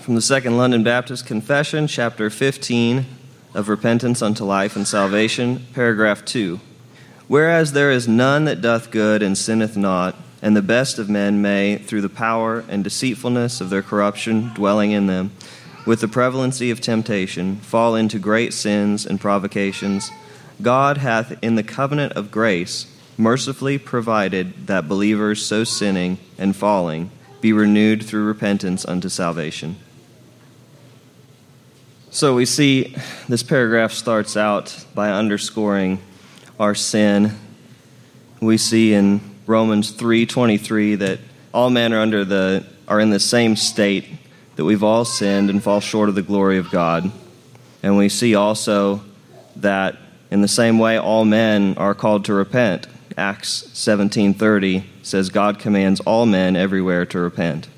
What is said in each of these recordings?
From the Second London Baptist Confession, chapter 15 of Repentance unto Life and Salvation, paragraph 2. Whereas there is none that doth good and sinneth not, and the best of men may, through the power and deceitfulness of their corruption dwelling in them, with the prevalency of temptation, fall into great sins and provocations, God hath in the covenant of grace mercifully provided that believers so sinning and falling be renewed through repentance unto salvation. So we see this paragraph starts out by underscoring our sin. We see in Romans 3:23 that all men are in the same state, that we've all sinned and fall short of the glory of God. And we see also that in the same way all men are called to repent. Acts 17:30 says God commands all men everywhere to repent.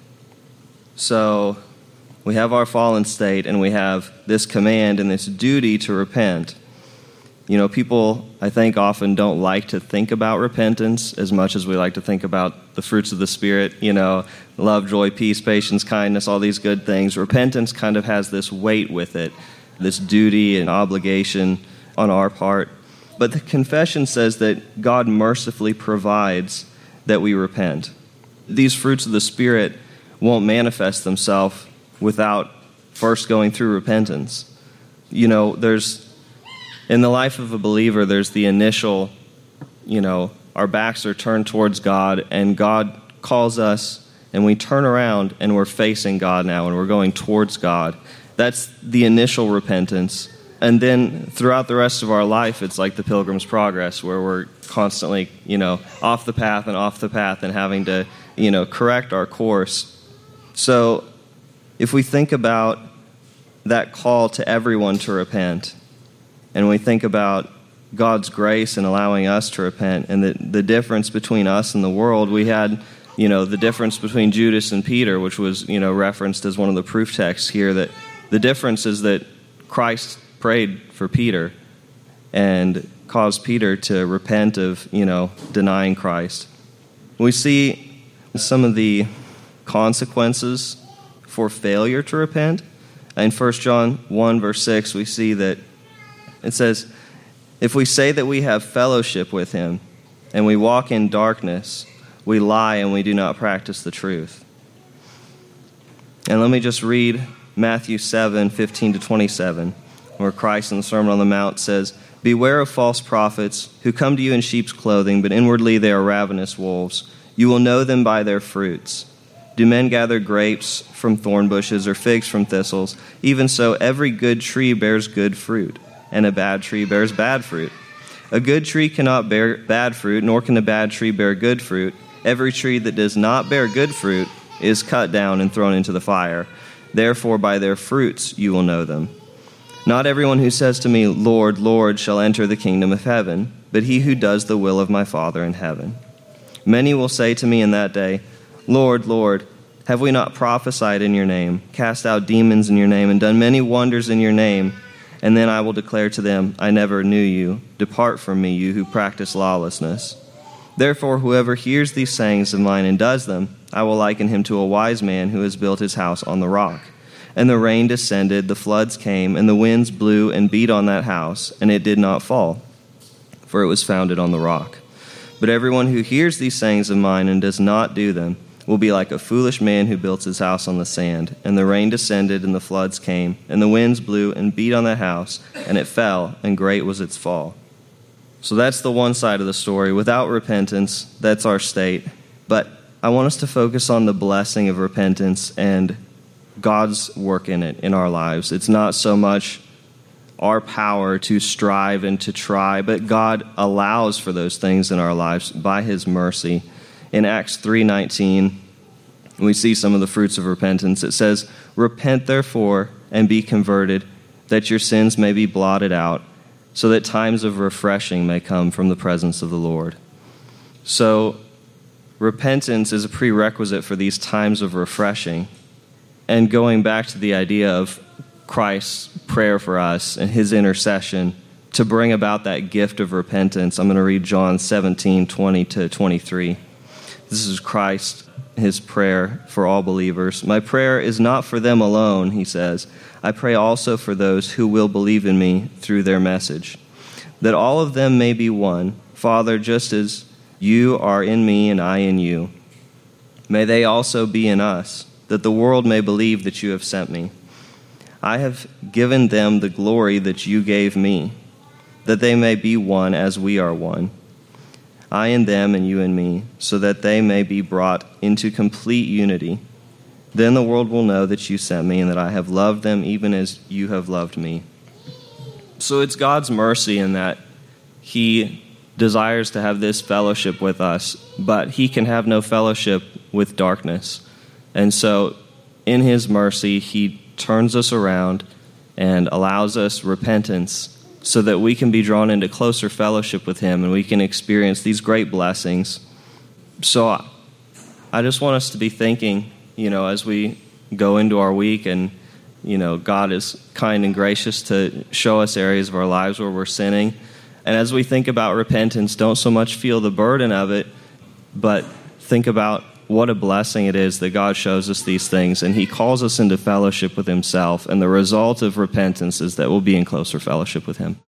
So we have our fallen state, and we have this command and this duty to repent. You know, people, I think, often don't like to think about repentance as much as we like to think about the fruits of the Spirit, you know, love, joy, peace, patience, kindness, all these good things. Repentance kind of has this weight with it, this duty and obligation on our part. But the confession says that God mercifully provides that we repent. These fruits of the Spirit won't manifest themselves without first going through repentance. You know, in the life of a believer, there's the initial, our backs are turned towards God, and God calls us, and we turn around, and we're facing God now, and we're going towards God. That's the initial repentance. And then throughout the rest of our life, it's like the Pilgrim's Progress, where we're constantly, off the path and having to, correct our course. So if we think about that call to everyone to repent, and we think about God's grace in allowing us to repent, and the difference between us and the world, we had, the difference between Judas and Peter, which was, referenced as one of the proof texts here, that the difference is that Christ prayed for Peter and caused Peter to repent of, denying Christ. We see some of the consequences for failure to repent. In 1 John 1, verse 6, we see that it says, if we say that we have fellowship with him and we walk in darkness, we lie and we do not practice the truth. And let me just read Matthew 7:15-27, where Christ in the Sermon on the Mount says, beware of false prophets who come to you in sheep's clothing, but inwardly they are ravenous wolves. You will know them by their fruits. Do men gather grapes from thorn bushes or figs from thistles? Even so, every good tree bears good fruit, and a bad tree bears bad fruit. A good tree cannot bear bad fruit, nor can a bad tree bear good fruit. Every tree that does not bear good fruit is cut down and thrown into the fire. Therefore, by their fruits you will know them. Not everyone who says to me, Lord, Lord, shall enter the kingdom of heaven, but he who does the will of my Father in heaven. Many will say to me in that day, Lord, Lord, have we not prophesied in your name, cast out demons in your name, and done many wonders in your name? And then I will declare to them, I never knew you. Depart from me, you who practice lawlessness. Therefore, whoever hears these sayings of mine and does them, I will liken him to a wise man who has built his house on the rock. And the rain descended, the floods came, and the winds blew and beat on that house, and it did not fall, for it was founded on the rock. But everyone who hears these sayings of mine and does not do them will be like a foolish man who built his house on the sand. And the rain descended, and the floods came, and the winds blew and beat on that house, and it fell, and great was its fall. So that's the one side of the story. Without repentance, that's our state. But I want us to focus on the blessing of repentance and God's work in it, in our lives. It's not so much our power to strive and to try, but God allows for those things in our lives by his mercy. In Acts 3:19, we see some of the fruits of repentance. It says, repent therefore and be converted, that your sins may be blotted out, so that times of refreshing may come from the presence of the Lord. So repentance is a prerequisite for these times of refreshing. And going back to the idea of Christ's prayer for us and his intercession to bring about that gift of repentance, I'm going to read John 17:20-23. This is Christ his prayer for all believers. My prayer is not for them alone, he says. I pray also for those who will believe in me through their message, that all of them may be one. Father, just as you are in me and I in you, may they also be in us, that the world may believe that you have sent me. I have given them the glory that you gave me, that they may be one as we are one, I in them and you in me, so that they may be brought into complete unity. Then the world will know that you sent me and that I have loved them even as you have loved me. So it's God's mercy in that he desires to have this fellowship with us, but he can have no fellowship with darkness. And so in his mercy, he turns us around and allows us repentance so that we can be drawn into closer fellowship with him and we can experience these great blessings. So I just want us to be thinking, as we go into our week and, God is kind and gracious to show us areas of our lives where we're sinning. And as we think about repentance, don't so much feel the burden of it, but think about what a blessing it is that God shows us these things, and he calls us into fellowship with himself, and the result of repentance is that we'll be in closer fellowship with him.